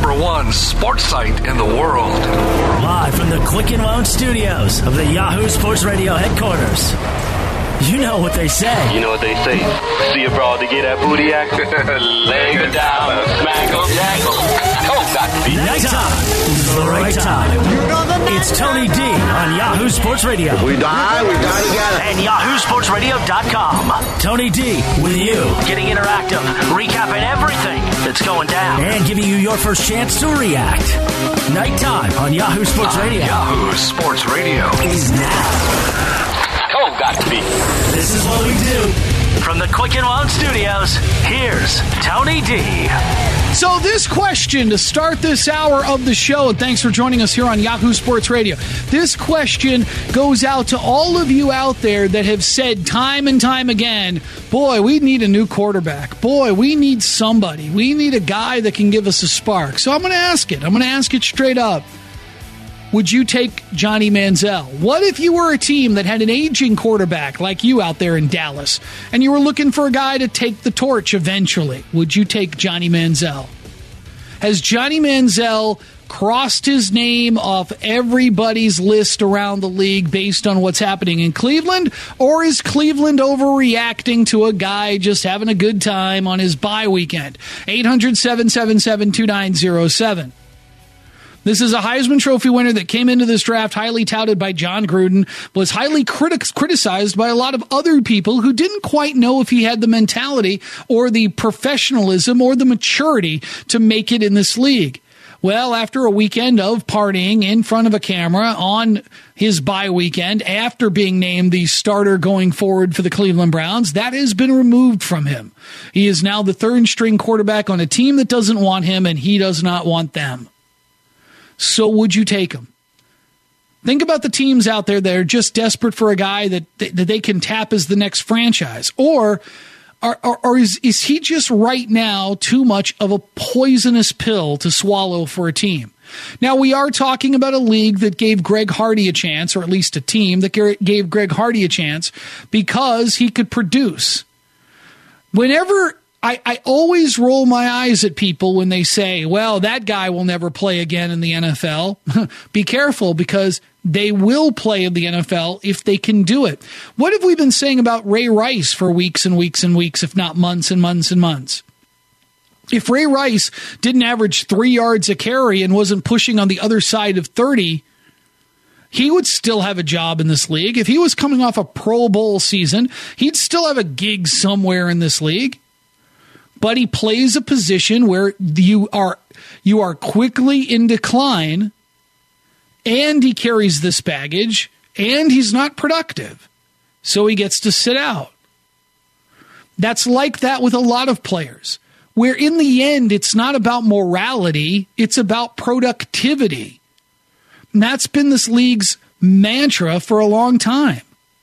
#1 sports site in the world. Live from the Quicken Loan Studios of the Yahoo Sports Radio headquarters. You know what they say. You know what they say. See a broad to get that booty act. Lay her down, smack em, jack em. Oh, got to be Nighttime is the right time. It's Tony D on Yahoo Sports Radio. We die together. And YahooSportsRadio.com. Tony D with you. Getting interactive, recapping everything that's going down. And giving you your first chance to react. Nighttime on Yahoo Sports Radio. Yahoo Sports Radio is now. Oh, got to be. This is what we do. From the Quicken Loan Studios, here's Tony D. So this question to start this hour of the show, and thanks for joining us here on Yahoo Sports Radio. This question goes out to all of you out there that have said time and time again, boy, we need a new quarterback. Boy, we need somebody. We need a guy that can give us a spark. So I'm going to ask it. I'm going to ask it straight up. Would you take Johnny Manziel? What if you were a team that had an aging quarterback like you out there in Dallas, and you were looking for a guy to take the torch eventually? Would you take Johnny Manziel? Has Johnny Manziel crossed his name off everybody's list around the league based on what's happening in Cleveland? Or is Cleveland overreacting to a guy just having a good time on his bye weekend? 800-777-2907. This is a Heisman Trophy winner that came into this draft highly touted by John Gruden, was highly criticized by a lot of other people who didn't quite know if he had the mentality or the professionalism or the maturity to make it in this league. Well, after a weekend of partying in front of a camera on his bye weekend, after being named the starter going forward for the Cleveland Browns, that has been removed from him. He is now the third-string quarterback on a team that doesn't want him, and he does not want them. So would you take him? Think about the teams out there that are just desperate for a guy that they can tap as the next franchise. Or is he just right now too much of a poisonous pill to swallow for a team? Now, we are talking about a league that gave Greg Hardy a chance, or at least a team that gave Greg Hardy a chance because he could produce. Whenever I always roll my eyes at people when they say, well, that guy will never play again in the NFL. Be careful, because they will play in the NFL if they can do it. What have we been saying about Ray Rice for weeks and weeks and weeks, if not months and months and months? If Ray Rice didn't average 3 yards a carry and wasn't pushing on the other side of 30, he would still have a job in this league. If he was coming off a Pro Bowl season, he'd still have a gig somewhere in this league. But he plays a position where you are quickly in decline, and he carries this baggage, and he's not productive. So he gets to sit out. That's like that with a lot of players, where in the end, it's not about morality, it's about productivity. And that's been this league's mantra for a long time.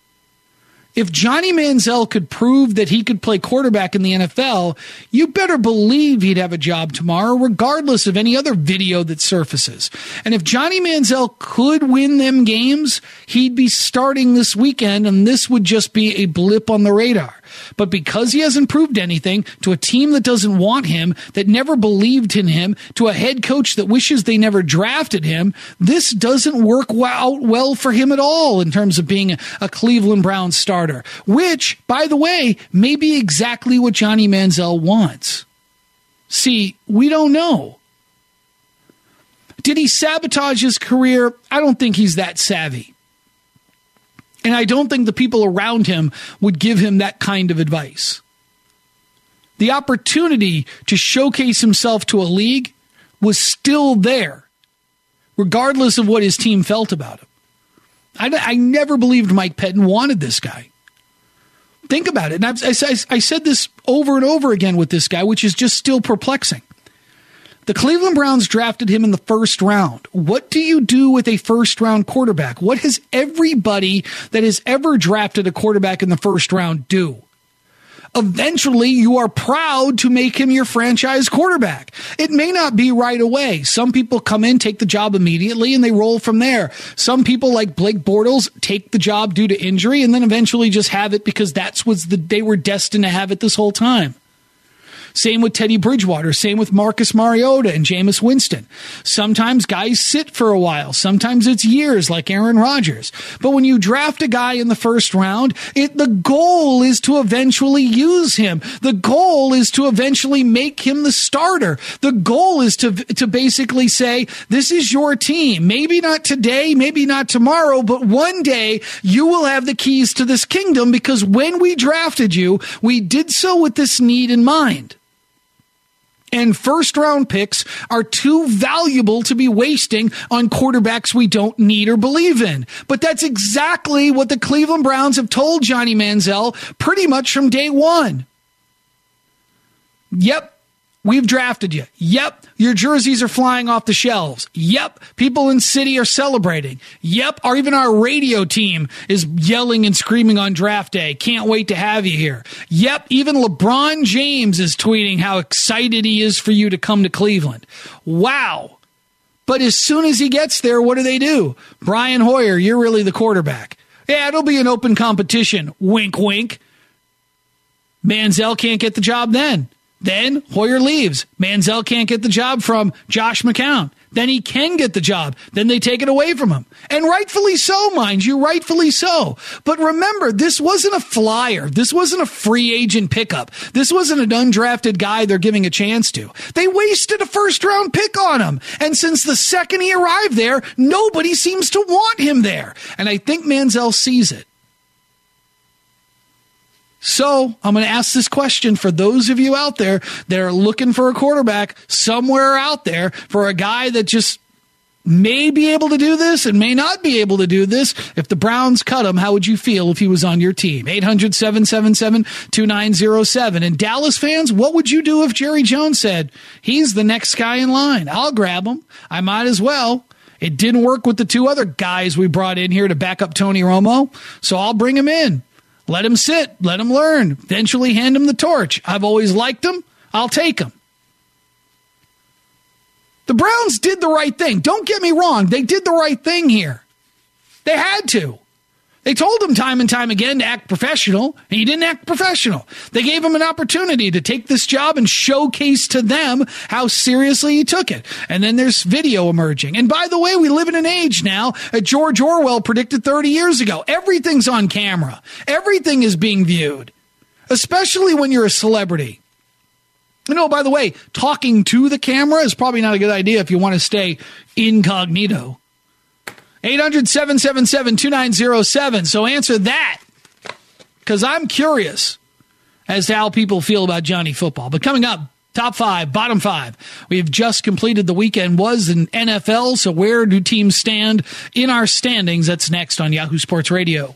If Johnny Manziel could prove that he could play quarterback in the NFL, you better believe he'd have a job tomorrow, regardless of any other video that surfaces. And if Johnny Manziel could win them games, he'd be starting this weekend, and this would just be a blip on the radar. But because he hasn't proved anything to a team that doesn't want him, that never believed in him, to a head coach that wishes they never drafted him, this doesn't work out well for him at all in terms of being a Cleveland Browns starter, which, by the way, may be exactly what Johnny Manziel wants. See, we don't know. Did he sabotage his career? I don't think he's that savvy. And I don't think the people around him would give him that kind of advice. The opportunity to showcase himself to a league was still there, regardless of what his team felt about him. I never believed Mike Pettin wanted this guy. Think about it. And I said this over and over again with this guy, which is just still perplexing. The Cleveland Browns drafted him in the first round. What do you do with a first-round quarterback? What has everybody that has ever drafted a quarterback in the first round do? Eventually, you are proud to make him your franchise quarterback. It may not be right away. Some people come in, take the job immediately, and they roll from there. Some people, like Blake Bortles, take the job due to injury and then eventually just have it because that's what they were destined to have it this whole time. Same with Teddy Bridgewater. Same with Marcus Mariota and Jameis Winston. Sometimes guys sit for a while. Sometimes it's years like Aaron Rodgers. But when you draft a guy in the first round, the goal is to eventually use him. The goal is to eventually make him the starter. The goal is to basically say, this is your team. Maybe not today, maybe not tomorrow, but one day you will have the keys to this kingdom, because when we drafted you, we did so with this need in mind. And first-round picks are too valuable to be wasting on quarterbacks we don't need or believe in. But that's exactly what the Cleveland Browns have told Johnny Manziel pretty much from day one. Yep, we've drafted you. Yep, your jerseys are flying off the shelves. Yep, people in city are celebrating. Yep, or even our radio team is yelling and screaming on draft day. Can't wait to have you here. Yep, even LeBron James is tweeting how excited he is for you to come to Cleveland. Wow. But as soon as he gets there, what do? Brian Hoyer, you're really the quarterback. Yeah, it'll be an open competition. Wink, wink. Manziel can't get the job then. Then Hoyer leaves. Manziel can't get the job from Josh McCown. Then he can get the job. Then they take it away from him. And rightfully so, mind you, rightfully so. But remember, this wasn't a flyer. This wasn't a free agent pickup. This wasn't an undrafted guy they're giving a chance to. They wasted a first-round pick on him. And since the second he arrived there, nobody seems to want him there. And I think Manziel sees it. So I'm going to ask this question for those of you out there that are looking for a quarterback somewhere out there, for a guy that just may be able to do this and may not be able to do this. If the Browns cut him, how would you feel if he was on your team? 800-777-2907. And Dallas fans, what would you do if Jerry Jones said, he's the next guy in line? I'll grab him. I might as well. It didn't work with the two other guys we brought in here to back up Tony Romo, so I'll bring him in. Let him sit. Let him learn. Eventually hand him the torch. I've always liked him. I'll take him. The Browns did the right thing. Don't get me wrong. They did the right thing here. They had to. They told him time and time again to act professional, and he didn't act professional. They gave him an opportunity to take this job and showcase to them how seriously he took it. And then there's video emerging. And by the way, we live in an age now that George Orwell predicted 30 years ago. Everything's on camera. Everything is being viewed, especially when you're a celebrity. You know, by the way, talking to the camera is probably not a good idea if you want to stay incognito. 800-777-2907. So answer that, because I'm curious as to how people feel about Johnny Football. But coming up, top five, bottom five. We have just completed the weekend was in NFL, so where do teams stand in our standings? That's next on Yahoo Sports Radio.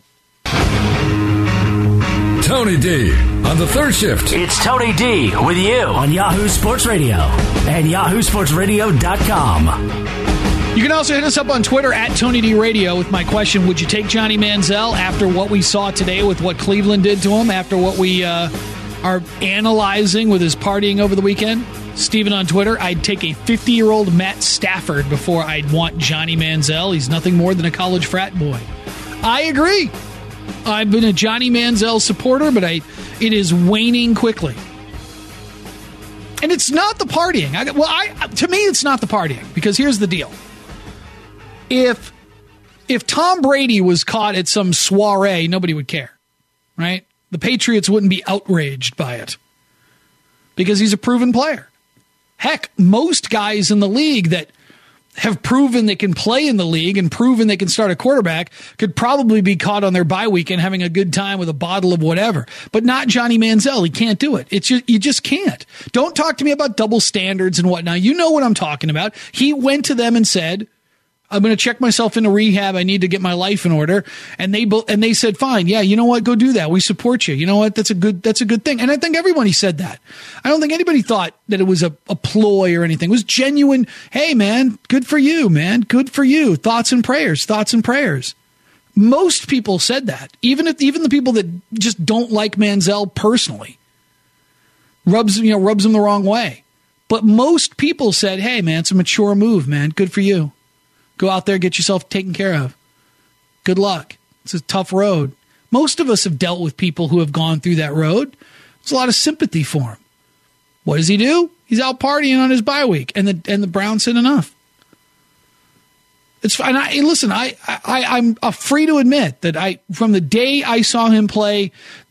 Tony D on the third shift. It's Tony D with you on Yahoo Sports Radio and yahoosportsradio.com. You can also hit us up on Twitter at Tony D Radio with my question, would you take Johnny Manziel after what we saw today with what Cleveland did to him, after what we are analyzing with his partying over the weekend? Steven on Twitter, I'd take a 50-year-old Matt Stafford before I'd want Johnny Manziel. He's nothing more than a college frat boy. I agree. I've been a Johnny Manziel supporter, but it is waning quickly. And it's not the partying. To me, it's not the partying, because here's the deal. If Tom Brady was caught at some soiree, nobody would care, right? The Patriots wouldn't be outraged by it because he's a proven player. Heck, most guys in the league that have proven they can play in the league and proven they can start a quarterback could probably be caught on their bye weekend having a good time with a bottle of whatever, but not Johnny Manziel. He can't do it. It's just, you just can't. Don't talk to me about double standards and whatnot. You know what I'm talking about. He went to them and said, I'm going to check myself into rehab. I need to get my life in order. And they said, fine. Yeah. You know what? Go do that. We support you. You know what? That's a good thing. And I think everybody said that. I don't think anybody thought that it was a ploy or anything. It was genuine. Hey man, good for you, man. Good for you. Thoughts and prayers. Most people said that. Even the people that just don't like Manziel personally rubs them the wrong way. But most people said, hey man, it's a mature move, man. Good for you. Go out there, get yourself taken care of. Good luck. It's a tough road. Most of us have dealt with people who have gone through that road. There's a lot of sympathy for them. What does he do? He's out partying on his bye week, and the Browns said enough. It's fine. I'm free to admit that from the day I saw him play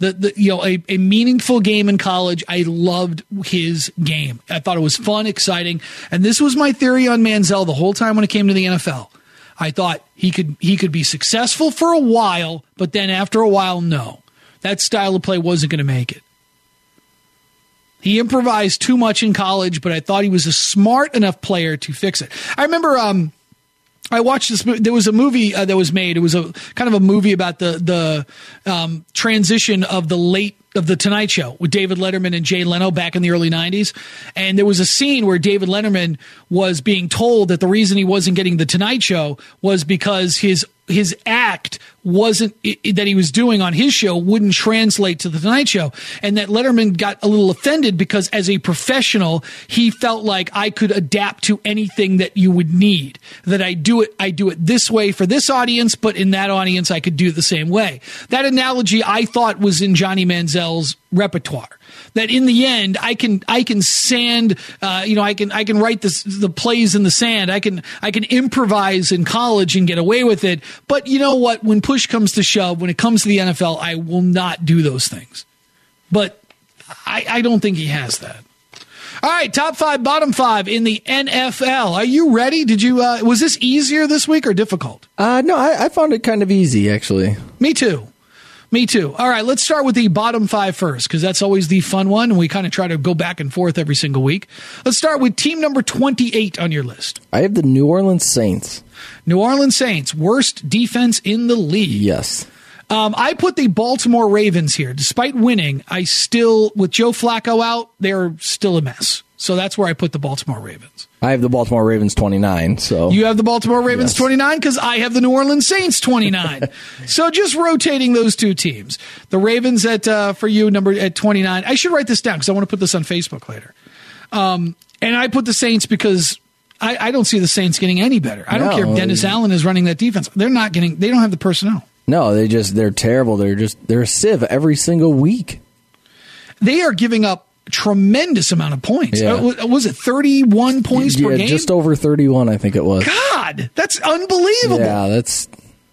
a meaningful game in college, I loved his game. I thought it was fun, exciting, and this was my theory on Manziel the whole time when it came to the NFL. I thought he could be successful for a while, but then after a while, no, that style of play wasn't going to make it. He improvised too much in college, but I thought he was a smart enough player to fix it. I remember I watched this. There was a movie that was made. It was a kind of a movie about the transition of the Tonight Show with David Letterman and Jay Leno back in the early 90s. And there was a scene where David Letterman was being told that the reason he wasn't getting the Tonight Show was because his act wasn't that he was doing on his show wouldn't translate to the Tonight Show, and that Letterman got a little offended because as a professional he felt like I could adapt to anything that you would need, that I do it this way for this audience, but in that audience I could do it the same way. That analogy I thought was in Johnny Manziel's repertoire. That in the end, I can sand, I can write the plays in the sand. I can improvise in college and get away with it. But you know what? When push comes to shove, when it comes to the NFL, I will not do those things. But I don't think he has that. All right, top 5, bottom 5 in the NFL. Are you ready? Was this easier this week or difficult? No, I found it kind of easy, actually. Me too. All right, let's start with the bottom 5 first, because that's always the fun one, and we kind of try to go back and forth every single week. Let's start with team number 28 on your list. I have the New Orleans Saints. New Orleans Saints, worst defense in the league. Yes. I put the Baltimore Ravens here. Despite winning, with Joe Flacco out, they're still a mess. So that's where I put the Baltimore Ravens. I have the Baltimore Ravens 29. So you have the Baltimore Ravens 29 because I have the New Orleans Saints 29. So just rotating those two teams. The Ravens for you at 29. I should write this down because I want to put this on Facebook later. And I put the Saints because I don't see the Saints getting any better. I don't care if Dennis Allen is running that defense. They don't have the personnel. No, they're terrible. They're a sieve every single week. They are giving up tremendous amount of points. Yeah. Was it 31 points per game? Just over 31, I think it was. God, that's unbelievable. Yeah, that's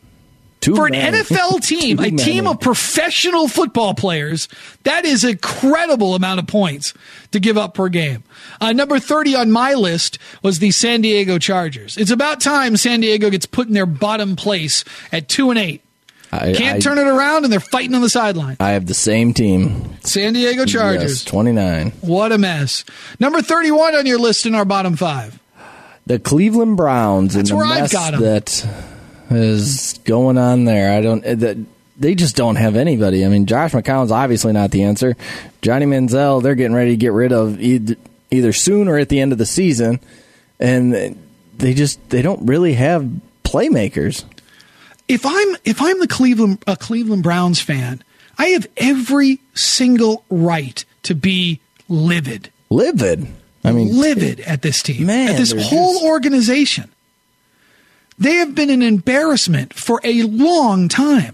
too for many. an NFL team, a team of professional football players. That is a credible amount of points to give up per game. Number 30 on my list was the San Diego Chargers. It's about time San Diego gets put in their bottom place at 2-8. Can't turn it around, and they're fighting on the sideline. I have the same team. San Diego Chargers. Yes, 29. What a mess. Number 31 on your list in our bottom 5. The Cleveland Browns. That's and the where mess I've got them. That is going on there. They just don't have anybody. I mean, Josh McCown's obviously not the answer. Johnny Manziel, they're getting ready to get rid of either soon or at the end of the season. And they don't really have playmakers. If I'm the Cleveland Browns fan, I have every single right to be livid. Livid? Livid at this team, man, at this whole organization. They have been an embarrassment for a long time.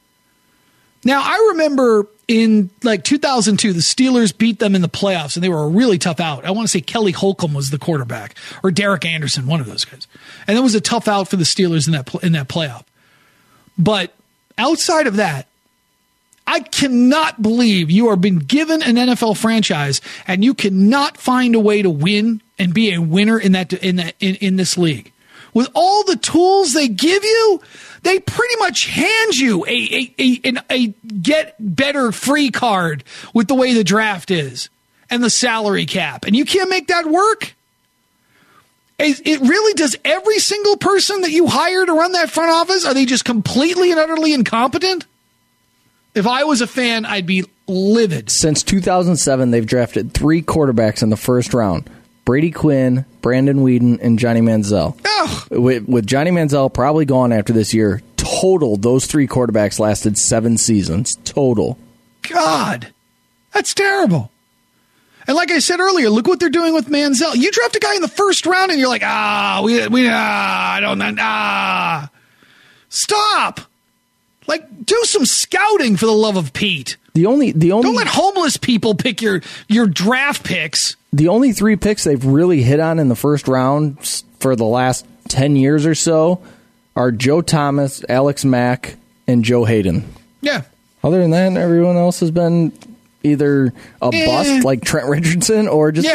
Now, I remember in 2002, the Steelers beat them in the playoffs, and they were a really tough out. I want to say Kelly Holcomb was the quarterback, or Derek Anderson, one of those guys. And it was a tough out for the Steelers in that playoff. But outside of that, I cannot believe you are been given an NFL franchise and you cannot find a way to win and be a winner in this league. With all the tools they give you, they pretty much hand you a get better free card with the way the draft is and the salary cap, and you can't make that work. It really does. Every single person that you hire to run that front office, are they just completely and utterly incompetent? If I was a fan, I'd be livid. Since 2007, they've drafted 3 quarterbacks in the first round. Brady Quinn, Brandon Weeden, and Johnny Manziel. Ugh. With Johnny Manziel probably gone after this year, total, those 3 quarterbacks lasted 7 seasons. Total. God, that's terrible. And like I said earlier, look what they're doing with Manziel. You draft a guy in the first round and you're like, stop. Do some scouting for the love of Pete. The only Don't let homeless people pick your draft picks. The only 3 picks they've really hit on in the first round for the last 10 years or so are Joe Thomas, Alex Mack, and Joe Hayden. Yeah. Other than that, everyone else has been either a bust like Trent Richardson or just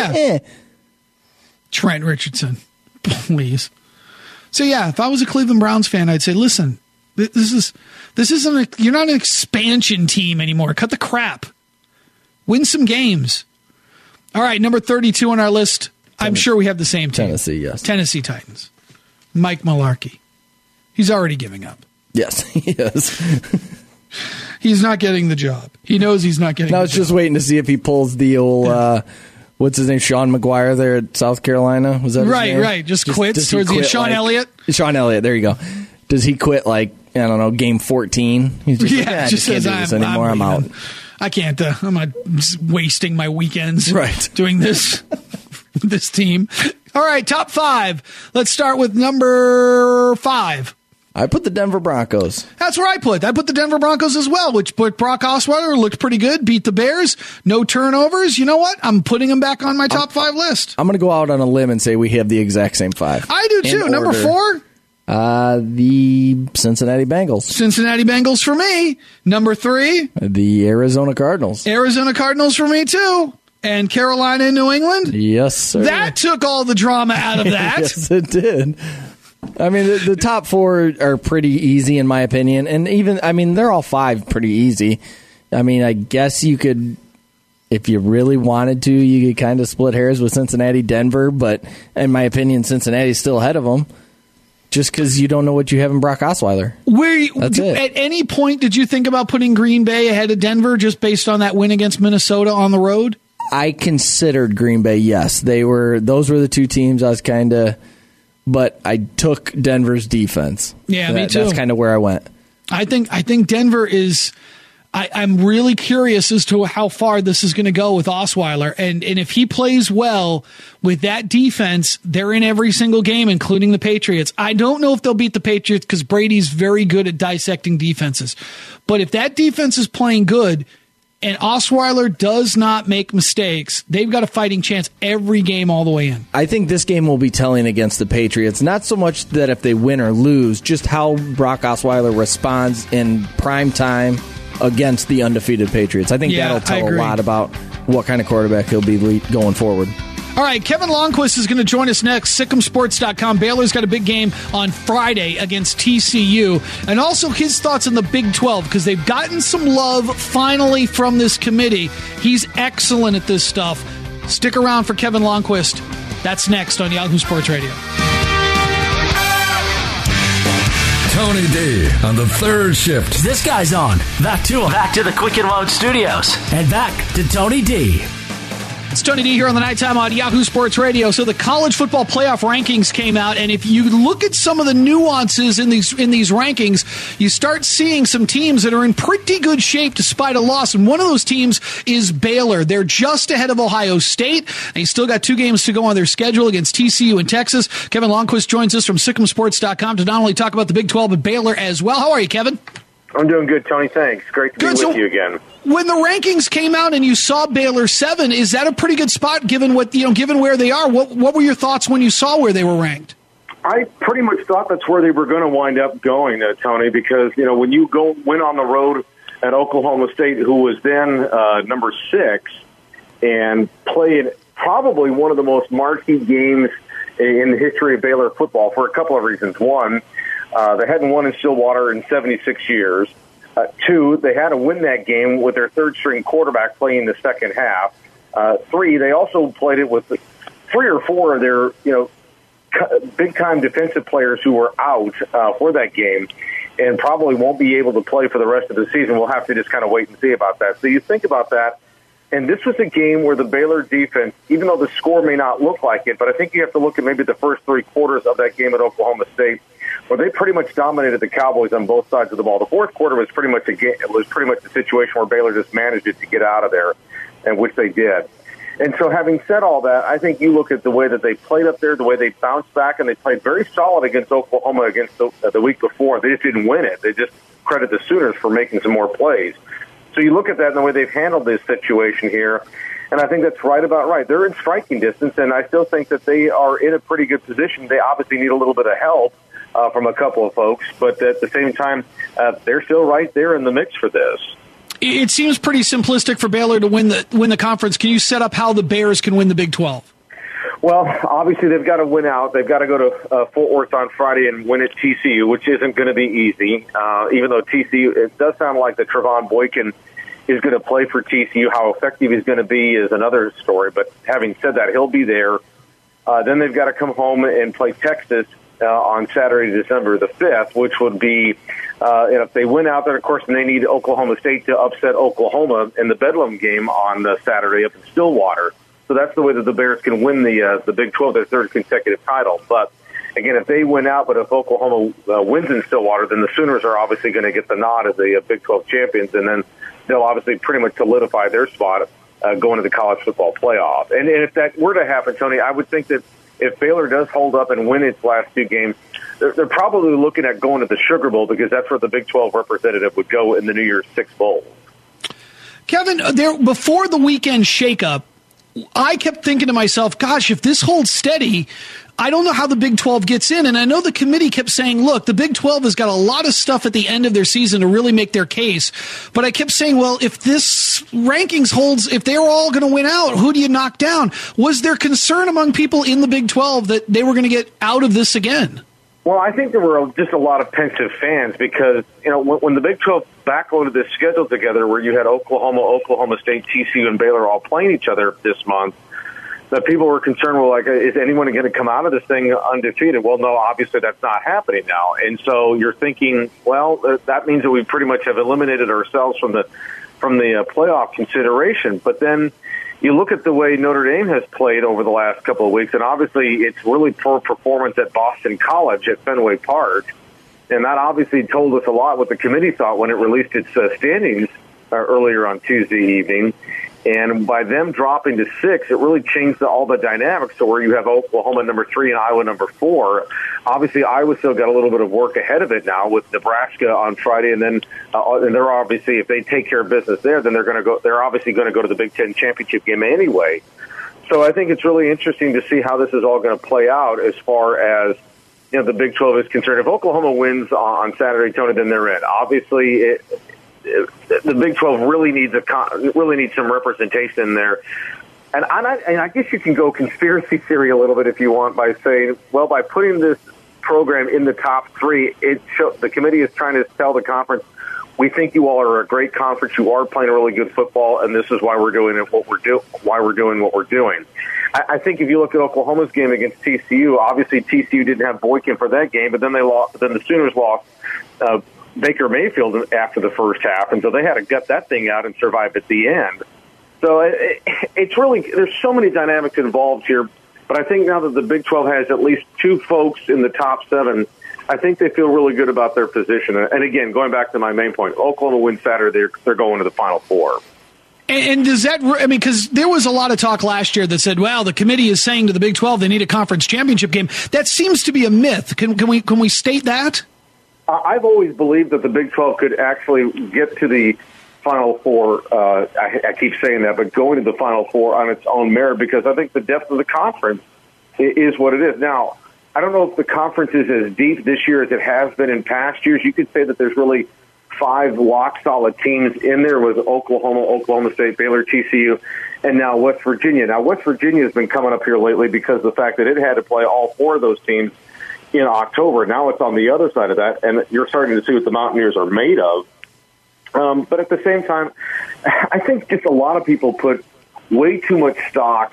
Trent Richardson, please. So yeah, if I was a Cleveland Browns fan, I'd say, listen, this isn't you're not an expansion team anymore. Cut the crap. Win some games. All right, number 32 on our list. I'm sure we have the same team. Tennessee, yes. Tennessee Titans. Mike Mularkey. He's already giving up. Yes, he is. He's not getting the job. He knows he's not getting the job. I was just waiting to see if he pulls the old, what's his name, Sean McGuire there at South Carolina? Was that his name? Right. Just quits towards the Sean Elliott? Sean Elliott, there you go. Does he quit, game 14? He's just I just can't do this anymore. I'm out. I can't. I'm not wasting my weekends doing this with this team. All right, top 5. Let's start with number 5. I put the Denver Broncos. That's where I put the Denver Broncos as well, which put Brock Osweiler, looked pretty good, beat the Bears, no turnovers. You know what? I'm putting him back on my top 5 list. I'm going to go out on a limb and say we have the exact same 5. I do too. Number 4? The Cincinnati Bengals. Cincinnati Bengals for me. Number 3? The Arizona Cardinals. Arizona Cardinals for me too. And Carolina and New England? Yes, sir. That took all the drama out of that. Yes, it did. I mean, the top 4 are pretty easy in my opinion. And even, they're all 5 pretty easy. I mean, I guess you could, if you really wanted to, you could kind of split hairs with Cincinnati, Denver. But in my opinion, Cincinnati's still ahead of them. Just because you don't know what you have in Brock Osweiler. At any point, did you think about putting Green Bay ahead of Denver just based on that win against Minnesota on the road? I considered Green Bay, yes. Those were the 2 teams I was kind of... But I took Denver's defense. Yeah, me too. That's kind of where I went. I think Denver is... I'm really curious as to how far this is going to go with Osweiler. And if he plays well with that defense, they're in every single game, including the Patriots. I don't know if they'll beat the Patriots because Brady's very good at dissecting defenses. But if that defense is playing good and Osweiler does not make mistakes, they've got a fighting chance every game all the way in. I think this game will be telling against the Patriots. Not so much that if they win or lose, just how Brock Osweiler responds in prime time against the undefeated Patriots. I think that'll tell a lot about what kind of quarterback he'll be going forward. All right, Kevin Lonnquist is going to join us next. SicEmSports.com. Baylor's got a big game on Friday against TCU. And also his thoughts on the Big 12, because they've gotten some love finally from this committee. He's excellent at this stuff. Stick around for Kevin Lonnquist. That's next on Yahoo Sports Radio. Tony D on the third shift. This guy's on. Back to him. Back to the Quicken Loan Studios. And back to Tony D. It's Tony D here on the Nighttime on Yahoo Sports Radio. So the college football playoff rankings came out, and if you look at some of the nuances in these rankings, you start seeing some teams that are in pretty good shape despite a loss. And one of those teams is Baylor. They're just ahead of Ohio State. They still got 2 games to go on their schedule against TCU and Texas. Kevin Lonnquist joins us from SicEmSports.com to not only talk about the Big 12 but Baylor as well. How are you, Kevin? I'm doing good, Tony. Thanks. Great to be with you again. When the rankings came out and you saw Baylor 7, is that a pretty good spot given where they are? What were your thoughts when you saw where they were ranked? I pretty much thought that's where they were going to wind up going, Tony, because when you win on the road at Oklahoma State, who was then number 6, and played probably one of the most marquee games in the history of Baylor football for a couple of reasons. One, they hadn't won in Stillwater in 76 years. 2, they had to win that game with their third-string quarterback playing the second half. 3, they also played it with 3 or 4 of their, big-time defensive players who were out for that game and probably won't be able to play for the rest of the season. We'll have to just kind of wait and see about that. So you think about that, and this was a game where the Baylor defense, even though the score may not look like it, but I think you have to look at maybe the first 3 quarters of that game at Oklahoma State, where they pretty much dominated the Cowboys on both sides of the ball. The fourth quarter was pretty much a situation where Baylor just managed it to get out of there, and which they did. And so having said all that, I think you look at the way that they played up there, the way they bounced back, and they played very solid against Oklahoma against the week before. They just didn't win it. They just credit the Sooners for making some more plays. So you look at that and the way they've handled this situation here, and I think that's right about right. They're in striking distance, and I still think that they are in a pretty good position. They obviously need a little bit of help from a couple of folks, but at the same time, they're still right there in the mix for this. It seems pretty simplistic for Baylor to win the conference. Can you set up how the Bears can win the Big 12? Well, obviously they've got to win out. They've got to go to Fort Worth on Friday and win at TCU, which isn't going to be easy. Even though TCU, it does sound like that Trevon Boykin is going to play for TCU. How effective he's going to be is another story. But having said that, he'll be there. Then they've got to come home and play Texas on Saturday, December the 5th, which would be, and if they win out, then of course they need Oklahoma State to upset Oklahoma in the Bedlam game on Saturday up in Stillwater. So that's the way that the Bears can win the Big 12, their third consecutive title. But again, if they win out, but if Oklahoma wins in Stillwater, then the Sooners are obviously going to get the nod as the Big 12 champions, and then they'll obviously pretty much solidify their spot going to the college football playoff. And if that were to happen, Tony, I would think that if Baylor does hold up and win its last two games, they're probably looking at going to the Sugar Bowl because that's where the Big 12 representative would go in the New Year's Six Bowl. Kevin, before the weekend shakeup, I kept thinking to myself, gosh, if this holds steady, I don't know how the Big 12 gets in. And I know the committee kept saying, look, the Big 12 has got a lot of stuff at the end of their season to really make their case. But I kept saying, well, if this rankings holds, if they're all going to win out, who do you knock down? Was there concern among people in the Big 12 that they were going to get out of this again? Well, I think there were just a lot of pensive fans because, when the Big 12 backloaded this schedule together where you had Oklahoma, Oklahoma State, TCU, and Baylor all playing each other this month, that people were concerned, well, like, is anyone going to come out of this thing undefeated? Well, no, obviously that's not happening now. And so you're thinking, well, that means that we pretty much have eliminated ourselves from the playoff consideration. But then you look at the way Notre Dame has played over the last couple of weeks, and obviously it's really poor performance at Boston College at Fenway Park. And that obviously told us a lot what the committee thought when it released its standings earlier on Tuesday evening. And by them dropping to 6, it really changed all the dynamics to where you have Oklahoma number 3 and Iowa number 4. Obviously, Iowa still got a little bit of work ahead of it now with Nebraska on Friday, and then and they're obviously, if they take care of business there, then they're obviously going to go to the Big Ten championship game anyway. So I think it's really interesting to see how this is all going to play out as far as the Big 12 is concerned. If Oklahoma wins on Saturday, Tony, then they're in. Obviously, the Big 12 really needs some representation in there. And I guess you can go conspiracy theory a little bit if you want by saying, well, by putting this program in the top 3, the committee is trying to tell the conference, we think you all are a great conference. You are playing really good football, and this is why we're doing what we're doing. I think if you look at Oklahoma's game against TCU, obviously TCU didn't have Boykin for that game, but then the Sooners lost Baker Mayfield after the first half, and so they had to gut that thing out and survive at the end. So it's really, there's so many dynamics involved here, but I think now that the Big 12 has at least 2 folks in the top 7, I think they feel really good about their position. And again, going back to my main point, Oklahoma wins Saturday, they're going to the Final Four. And does that, because there was a lot of talk last year that said, well, the committee is saying to the Big 12 they need a conference championship game. That seems to be a myth. Can we state that? I've always believed that the Big 12 could actually get to the Final Four. I keep saying that, but going to the Final Four on its own merit, because I think the depth of the conference is what it is. Now, I don't know if the conference is as deep this year as it has been in past years. You could say that there's really 5 lock-solid teams in there with Oklahoma, Oklahoma State, Baylor, TCU, and now West Virginia. Now, West Virginia has been coming up here lately because of the fact that it had to play all 4 of those teams in October. Now it's on the other side of that, and you're starting to see what the Mountaineers are made of. But at the same time, I think just a lot of people put way too much stock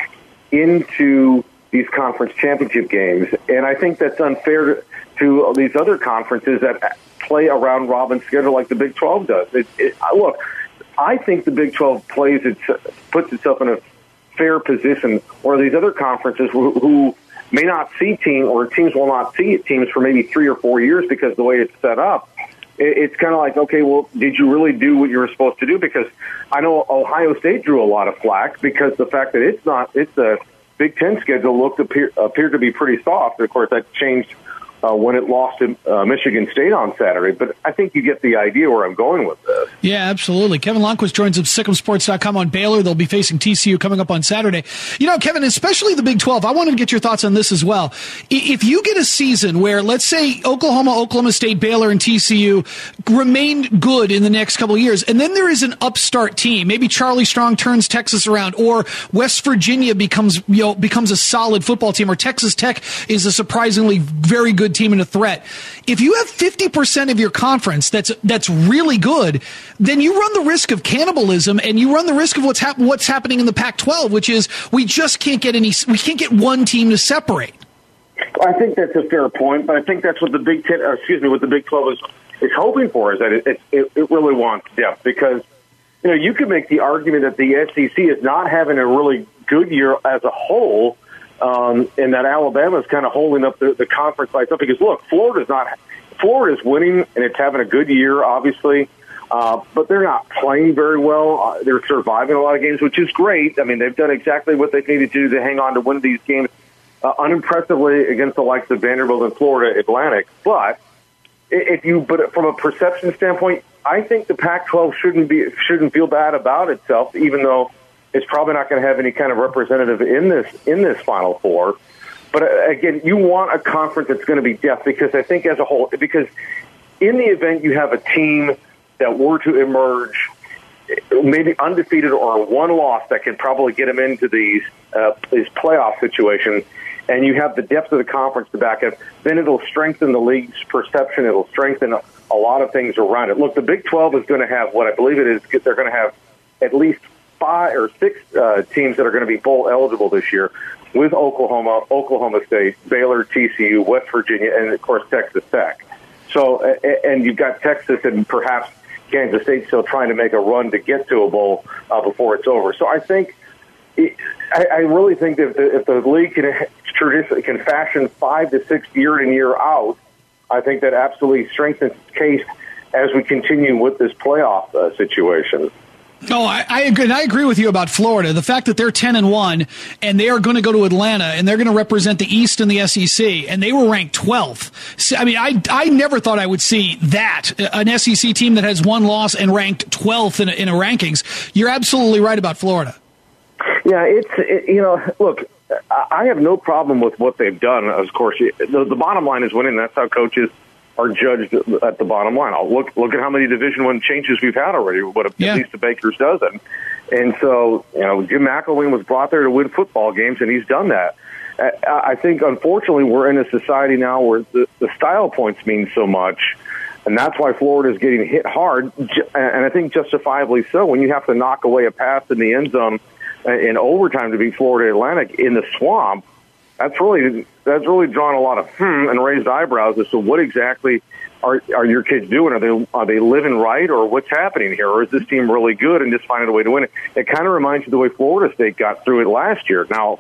into these conference championship games, and I think that's unfair to these other conferences that play a round-robin schedule like the Big 12 does. Look, I think the Big 12 puts itself in a fair position where these other conferences who may not see teams, or teams will not see teams for maybe 3 or 4 years because the way it's set up. It's kind of like, okay, well, did you really do what you were supposed to do? Because I know Ohio State drew a lot of flack because the fact that it's the Big Ten schedule appeared to be pretty soft. Of course, that changed when it lost to Michigan State on Saturday. But I think you get the idea where I'm going with this. Yeah, absolutely. Kevin Lundquist joins us at SicEmSports.com on Baylor. They'll be facing TCU coming up on Saturday. You know, Kevin, especially the Big 12, I wanted to get your thoughts on this as well. If you get a season where, let's say, Oklahoma, Oklahoma State, Baylor, and TCU remain good in the next couple of years, and then there is an upstart team, maybe Charlie Strong turns Texas around, or West Virginia becomes a solid football team, or Texas Tech is a surprisingly very good team and a threat. If you have 50% of your conference that's really good, then you run the risk of cannibalism, and you run the risk of what's happening in the Pac-12, which is we can't get one team to separate. I think that's a fair point, but I think that's what the Big 12 is hoping for, is that it really wants depth, because you could make the argument that the SEC is not having a really good year as a whole. And that Alabama is kind of holding up the conference by itself, because look, Florida's winning and it's having a good year, obviously, but they're not playing very well. They're surviving a lot of games, which is great. I mean, they've done exactly what they needed to do to hang on to win these games unimpressively against the likes of Vanderbilt and Florida Atlantic. But from a perception standpoint, I think the Pac-12 shouldn't feel bad about itself, even though it's probably not going to have any kind of representative in this Final Four. But again, you want a conference that's going to be depth, because I think as a whole, because in the event you have a team that were to emerge maybe undefeated or one loss that can probably get them into these playoff situations, and you have the depth of the conference to back up, then it'll strengthen the league's perception. It'll strengthen a lot of things around it. Look, the Big 12 is going to have what I believe it is. They're going to have at least 5 or 6 teams that are going to be bowl eligible this year, with Oklahoma, Oklahoma State, Baylor, TCU, West Virginia, and of course Texas Tech. So, and you've got Texas and perhaps Kansas State still trying to make a run to get to a bowl before it's over. So I think, I really think that if the league can fashion 5 to 6 year in, year out, I think that absolutely strengthens its case as we continue with this playoff situation. No, I agree. And I agree with you about Florida. The fact that they're 10-1 and they are going to go to Atlanta and they're going to represent the East and the SEC, and they were ranked 12th. I mean, I never thought I would see that, an SEC team that has one loss and ranked 12th in a rankings. You're absolutely right about Florida. Yeah, look, I have no problem with what they've done. Of course, the bottom line is winning. That's how coaches are judged at the bottom line. Look at how many Division I changes we've had already, at least the Baker's dozen. And so, Jim McElwain was brought there to win football games, and he's done that. I think, unfortunately, we're in a society now where the style points mean so much, and that's why Florida is getting hit hard, and I think justifiably so. When you have to knock away a pass in the end zone in overtime to beat Florida Atlantic in the swamp, that's really drawn a lot of and raised eyebrows as to what exactly are your kids doing? Are they living right, or what's happening here? Or is this team really good and just finding a way to win it? It kind of reminds you of the way Florida State got through it last year. Now,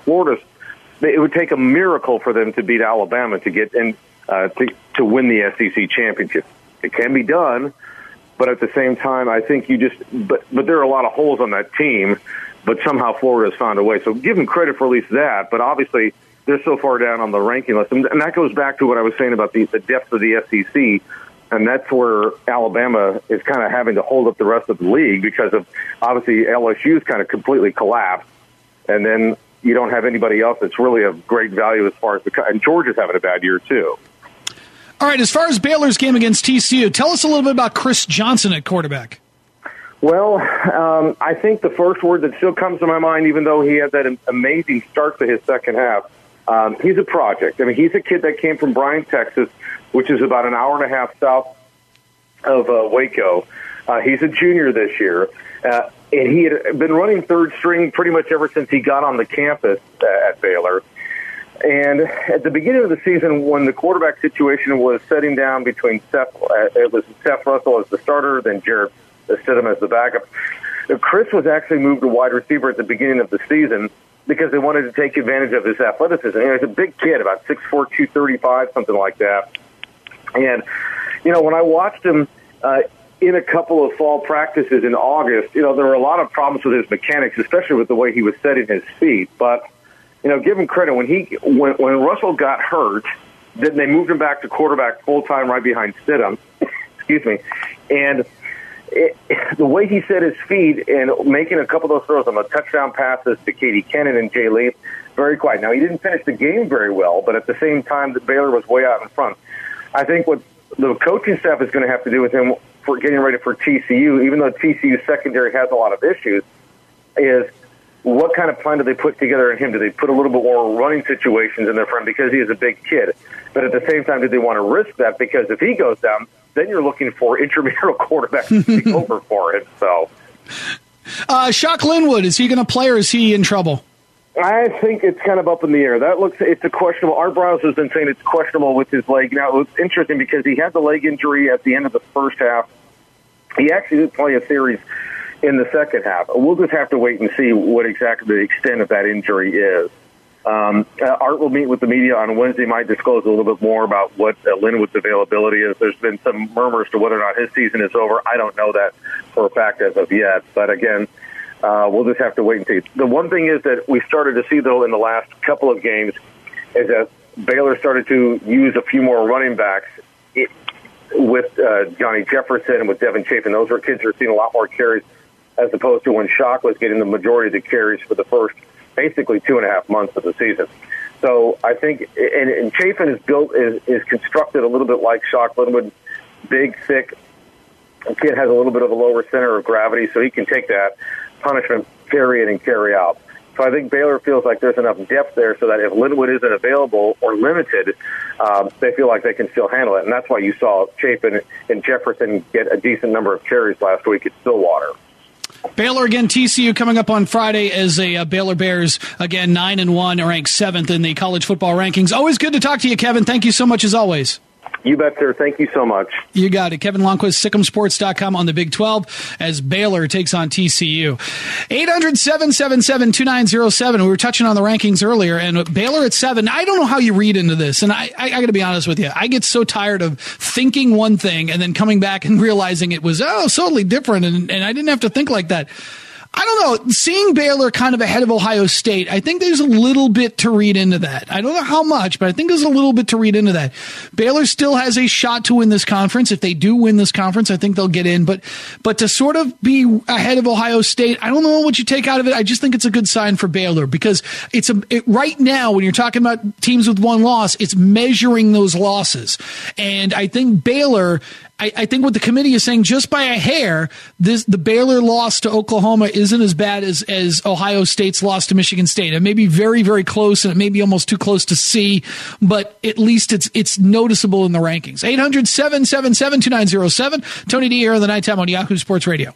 it would take a miracle for them to beat Alabama to get in to win the SEC championship. It can be done, but at the same time, I think but there are a lot of holes on that team. But somehow Florida's found a way. So give them credit for at least that. But obviously, they're so far down on the ranking list. And that goes back to what I was saying about the depth of the SEC. And that's where Alabama is kind of having to hold up the rest of the league, because of obviously LSU's kind of completely collapsed. And then you don't have anybody else that's really of great value as far as and Georgia's having a bad year too. All right, as far as Baylor's game against TCU, tell us a little bit about Chris Johnson at quarterback. Well, I think the first word that still comes to my mind, even though he had that amazing start to his second half, he's a project. I mean, he's a kid that came from Bryan, Texas, which is about an hour and a half south of Waco. He's a junior this year, and he had been running third string pretty much ever since he got on the campus at Baylor. And at the beginning of the season, when the quarterback situation was setting down between it was Seth Russell as the starter, then Jared Stidham as the backup, Chris was actually moved to wide receiver at the beginning of the season because they wanted to take advantage of his athleticism. He's a big kid, about 6'4", 235, something like that. And, when I watched him in a couple of fall practices in August, there were a lot of problems with his mechanics, especially with the way he was setting his feet. But, give him credit. When Russell got hurt, Then they moved him back to quarterback full-time right behind Stidham. Excuse me. And the way he set his feet and making a couple of those throws on the touchdown passes to Katie Kennan and Jay Lee, very quiet. Now, he didn't finish the game very well, but at the same time, the Baylor was way out in front. I think what the coaching staff is going to have to do with him for getting ready for TCU, even though TCU's secondary has a lot of issues, is what kind of plan do they put together in him? Do they put a little bit more running situations in their front because he is a big kid? But at the same time, do they want to risk that? Because if he goes down, then you're looking for intramural quarterbacks to take over for it. So, Shock Linwood, is he going to play or is he in trouble? I think it's kind of up in the air. It's a questionable. Art Browse has been saying it's questionable with his leg. Now, it's interesting because he had the leg injury at the end of the first half. He actually did play a series in the second half. We'll just have to wait and see what exactly the extent of that injury is. Art will meet with the media on Wednesday, might disclose a little bit more about what Linwood's availability is. There's been some murmurs to whether or not his season is over. I don't know that for a fact as of yet. But again, we'll just have to wait and see. The one thing is that we started to see, though, in the last couple of games is that Baylor started to use a few more running backs with Johnny Jefferson and with Devin Chapin. Those were kids who are seeing a lot more carries as opposed to when Shock was getting the majority of the carries for the first basically 2.5 months of the season. So I think, and Chapin is constructed a little bit like Shock Linwood, big, thick. The kid has a little bit of a lower center of gravity, so he can take that punishment, carry it, and carry out. So I think Baylor feels like there's enough depth there so that if Linwood isn't available or limited, they feel like they can still handle it. And that's why you saw Chapin and Jefferson get a decent number of carries last week at Stillwater. Baylor again, TCU coming up on Friday as a Baylor Bears, again, 9-1, ranked 7th in the college football rankings. Always good to talk to you, Kevin. Thank you so much as always. You bet, sir. Thank you so much. You got it. Kevin Lonnquist, SicEmSports.com on the Big 12 as Baylor takes on TCU. 800-777-2907. We were touching on the rankings earlier, and Baylor at 7. I don't know how you read into this, and I got to be honest with you. I get so tired of thinking one thing and then coming back and realizing it was totally different, and I didn't have to think like that. I don't know. Seeing Baylor kind of ahead of Ohio State, I think there's a little bit to read into that. I don't know how much, but I think there's a little bit to read into that. Baylor still has a shot to win this conference. If they do win this conference, I think they'll get in. But to sort of be ahead of Ohio State, I don't know what you take out of it. I just think it's a good sign for Baylor because right now, when you're talking about teams with one loss, it's measuring those losses. And I think Baylor, I think what the committee is saying, just by a hair, the Baylor loss to Oklahoma isn't as bad as Ohio State's loss to Michigan State. It may be very, very close, and it may be almost too close to see, but at least it's noticeable in the rankings. 800-777-2907. Tony D here on the Nighttime on Yahoo Sports Radio.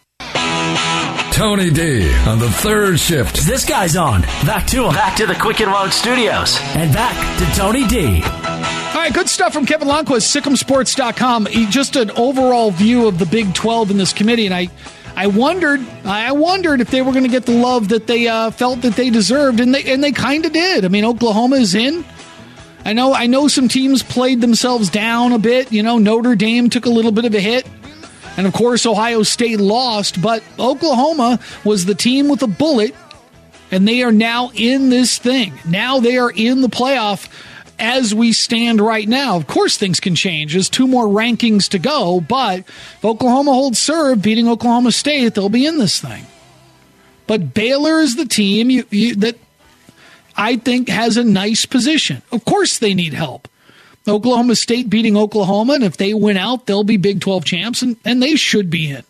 Tony D on the third shift. This guy's on. Back to him. Back to the Quicken Loan Studios. And back to Tony D. All right, good stuff from Kevin Lonnquist, SicEmSports.com. Just an overall view of the Big 12 in this committee, and I wondered if they were going to get the love that they felt that they deserved, and they kind of did. I mean, Oklahoma is in. I know some teams played themselves down a bit. Notre Dame took a little bit of a hit, and of course Ohio State lost. But Oklahoma was the team with a bullet, and they are now in this thing. Now they are in the playoff. As we stand right now, of course, things can change. There's 2 more rankings to go, but if Oklahoma holds serve, beating Oklahoma State, they'll be in this thing. But Baylor is the team that I think has a nice position. Of course, they need help. Oklahoma State beating Oklahoma, and if they win out, they'll be Big 12 champs, and they should be in.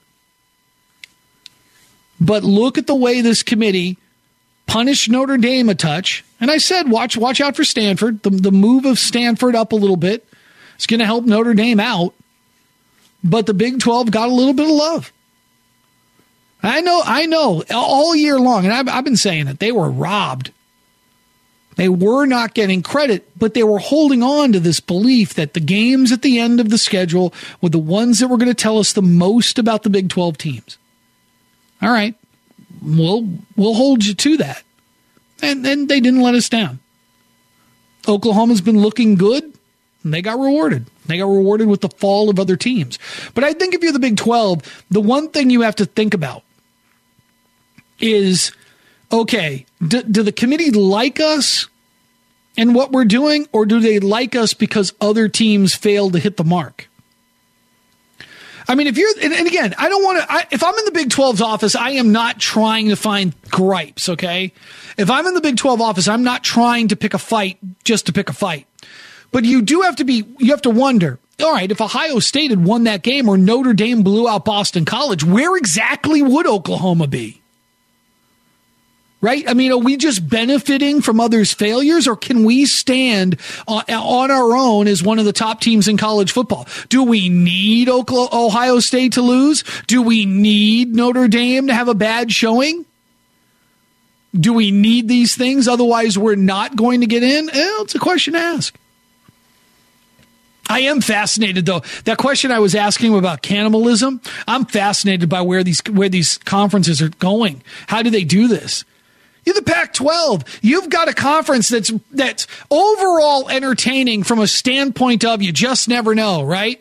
But look at the way this committee punished Notre Dame a touch. And I said, watch out for Stanford. The move of Stanford up a little bit is going to help Notre Dame out. But the Big 12 got a little bit of love. I know, all year long, and I've been saying it, they were robbed. They were not getting credit, but they were holding on to this belief that the games at the end of the schedule were the ones that were going to tell us the most about the Big 12 teams. All right. We'll hold you to that. And then they didn't let us down. Oklahoma's been looking good, and they got rewarded. They got rewarded with the fall of other teams. But I think if you're the Big 12, the one thing you have to think about is, okay, do the committee like us, in what we're doing, or do they like us because other teams fail to hit the mark? I mean, if you're, and again, I don't want to, if I'm in the Big 12's office, I am not trying to find gripes, okay? If I'm in the Big 12 office, I'm not trying to pick a fight just to pick a fight. But you have to wonder, all right, if Ohio State had won that game or Notre Dame blew out Boston College, where exactly would Oklahoma be? Right? I mean, are we just benefiting from others' failures, or can we stand on our own as one of the top teams in college football? Do we need Ohio State to lose? Do we need Notre Dame to have a bad showing? Do we need these things? Otherwise, we're not going to get in? It's a question to ask. I am fascinated, though. That question I was asking about cannibalism, I'm fascinated by where these conferences are going. How do they do this? You're the Pac-12. You've got a conference that's overall entertaining from a standpoint of you just never know, right?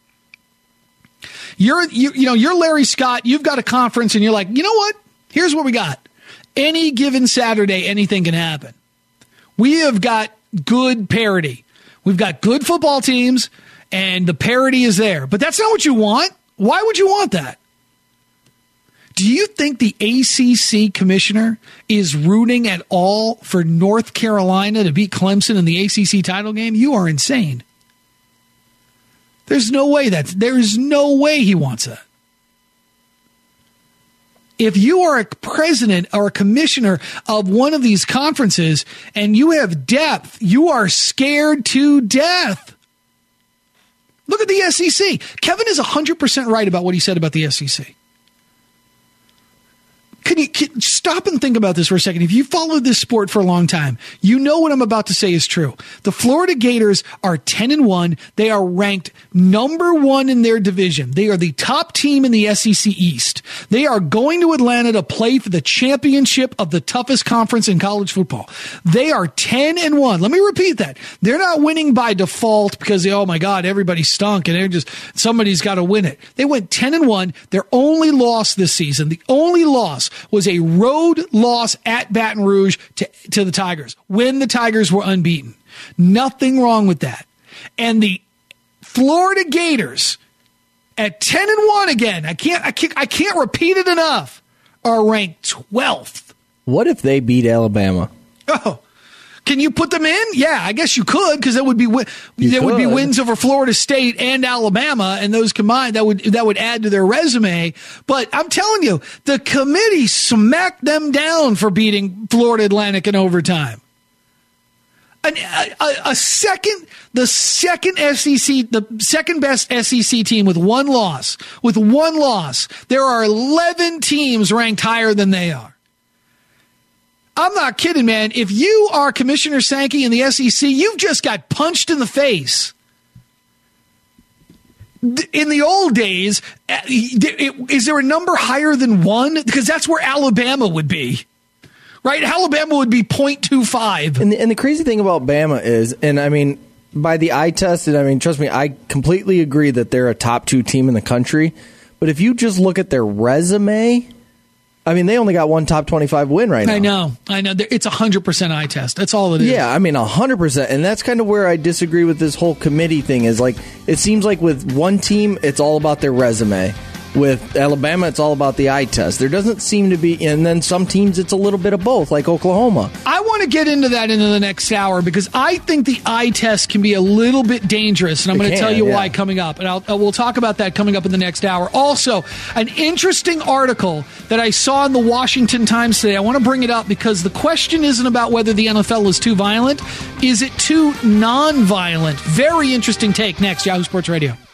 You're Larry Scott. You've got a conference, and you're like, you know what? Here's what we got. Any given Saturday, anything can happen. We have got good parity. We've got good football teams, and the parity is there. But that's not what you want. Why would you want that? Do you think the ACC commissioner is rooting at all for North Carolina to beat Clemson in the ACC title game? You are insane. There's no way he wants that. If you are a president or a commissioner of one of these conferences and you have depth, you are scared to death. Look at the SEC. Kevin is 100% right about what he said about the SEC. Can you stop and think about this for a second? If you followed this sport for a long time, you know what I'm about to say is true. The Florida Gators are 10-1. They are ranked number 1 in their division. They are the top team in the SEC East. They are going to Atlanta to play for the championship of the toughest conference in college football. They are 10-1. Let me repeat that. They're not winning by default because, oh my God, everybody stunk and somebody's got to win it. They went 10-1. Their only loss this season, the only loss, was a road loss at Baton Rouge to the Tigers when the Tigers were unbeaten. Nothing wrong with that. And the Florida Gators at 10-1 again, I can't repeat it enough, are ranked 12th. What if they beat Alabama? Oh, can you put them in? Yeah, I guess you could, because would be wins over Florida State and Alabama, and those combined that would add to their resume. But I'm telling you, the committee smacked them down for beating Florida Atlantic in overtime. The second best SEC team with one loss. There are 11 teams ranked higher than they are. I'm not kidding, man. If you are Commissioner Sankey in the SEC, you've just got punched in the face. In the old days, is there a number higher than 1? Because that's where Alabama would be. Right? Alabama would be 0.25. And the crazy thing about Bama is, and I mean, by the eye test, and I mean, trust me, I completely agree that they're a top 2 team in the country. But if you just look at their resume, I mean, they only got one top 25 win right now. I know. It's 100% eye test. That's all it is. Yeah, I mean, 100%. And that's kind of where I disagree with this whole committee thing is like, it seems like with one team, it's all about their resume. With Alabama, it's all about the eye test. There doesn't seem to be, and then some teams, it's a little bit of both, like Oklahoma. I want to get into that into the next hour because I think the eye test can be a little bit dangerous, and I'm going to tell you why coming up. And we'll talk about that coming up in the next hour. Also, an interesting article that I saw in the Washington Times today. I want to bring it up because the question isn't about whether the NFL is too violent. Is it too non-violent? Very interesting take next. Yahoo Sports Radio.